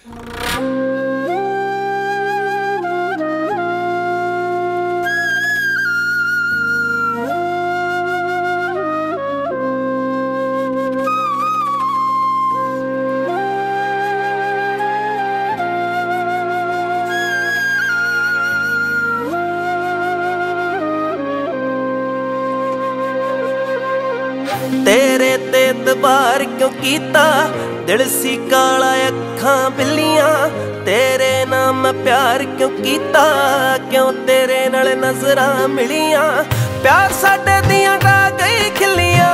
तेरे ते दबार क्यों कीता, दिल सी काला अखां बिल्लियां। तेरे नाम मैं प्यार क्यों कीता, क्यों तेरे नाल नजरां मिलियां। प्यार साडे दियां गा गई खिल्लियां,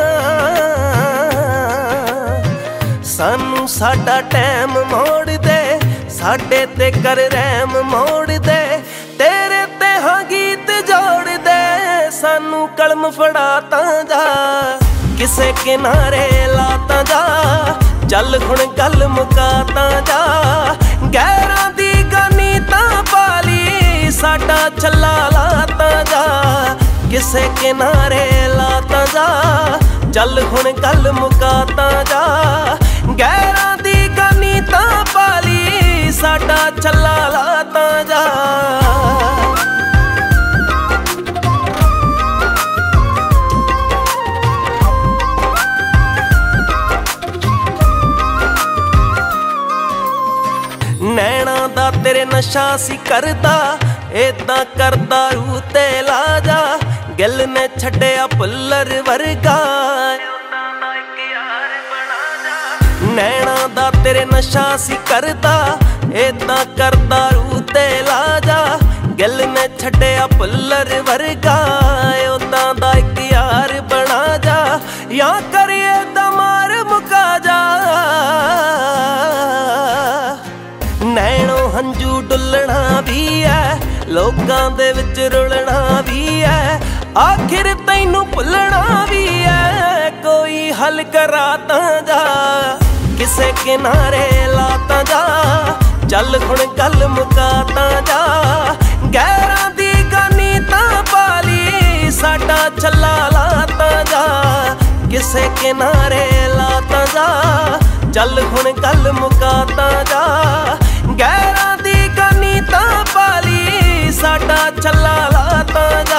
सानू साडा टैम मोड़ दे, साडे ते कर रहम मोड़ दे। तेरे ते हाँ गीत जोड़ दे, सानू कलम फड़ा तां जा, किसे किनारे लाता जा। चल हुण गल मुकाता जा, गैरां दी गानी तां पाली, साडा छल्ला लाता जा। किसे किनारे लाता जा, चल हुण गल मुकाता जा। गैरां दी गानी तां पाली, साडा छल्ला लाता जा। नैना दा तेरे नशा सी करदा, इदां करदा रूह ते ला जा। गिल ने छड्डिया पुल्लर वर्गा, नैना दा तेरे नशा सी करदा, इदां करदा रूह ते ला जा। गिल ने छड्डिया पुल्लर वर्गा, उदां दा इक यार बना जा। या करिए दमार मुका जा, नैणों हंजू डुलना भी है, लोकां दे विच रुलना भी है। आखिर तैनू भुलना भी है, कोई हल करा तां जा। किसे किनारे लाता जा, चल हुण गल मुकाता जा। गैरां दी गानी तां पाली, साडा छल्ला लाता जा। किसे किनारे लाता जा, चल हुण गल मुकाता जा। गैरां दी गानी तां पाली, साडा छल्ला लाता जा।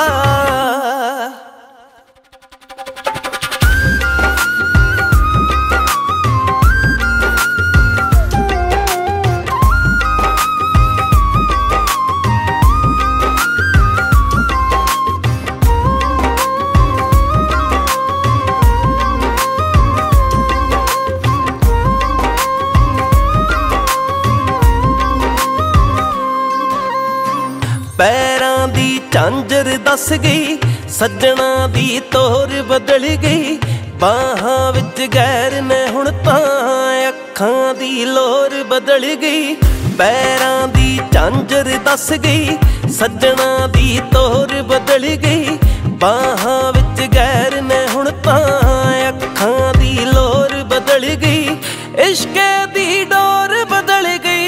पैरां दी झांझर दस गई, सज्जणा दी तोर बदल गई। बाहां विच गैर ने हुण तां, अखां दी लोर बदल गई। पैरां दी झांझर दस गई, सज्जणा दी तोर बदल गई। बाहां विच गैर ने हुण तां, अखां दी लोर बदल गई। इश्के दी डोर बदल गई,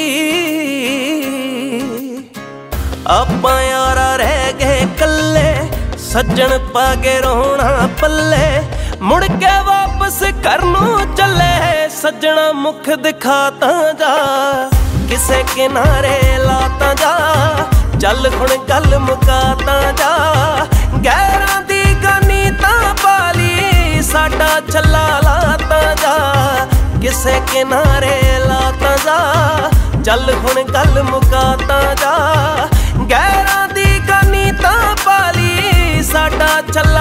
आपां यारा रह गए कल्ले। सज्जण पा के रोना पल्ले, मुड़ के वापस घर नूं चले। सज्जणा मुख दिखाता जा, किसे किनारे लाता जा। चल हुण गल मुकाता जा। गैरां दी गानी तां पाली, साडा छल्ला लाता जा। किसे किनारे लाता जा, चल हुण गल मुकाता जा। गैरां दी गानी तां पाली, साडा छल्ला